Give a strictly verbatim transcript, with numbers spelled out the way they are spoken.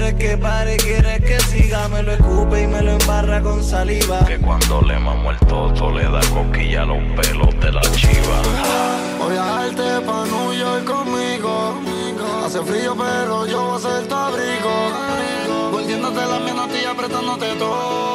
quieres que pare, quieres que siga. Me lo escupe y me lo embarra con saliva. Que cuando le mamo el toto le da coquilla a los pelos de la chiva. Voy a dejarte pa' New York conmigo. Hace frío pero yo voy a ser tu abrigo. Volviéndote la mano a ti, apretándote todo.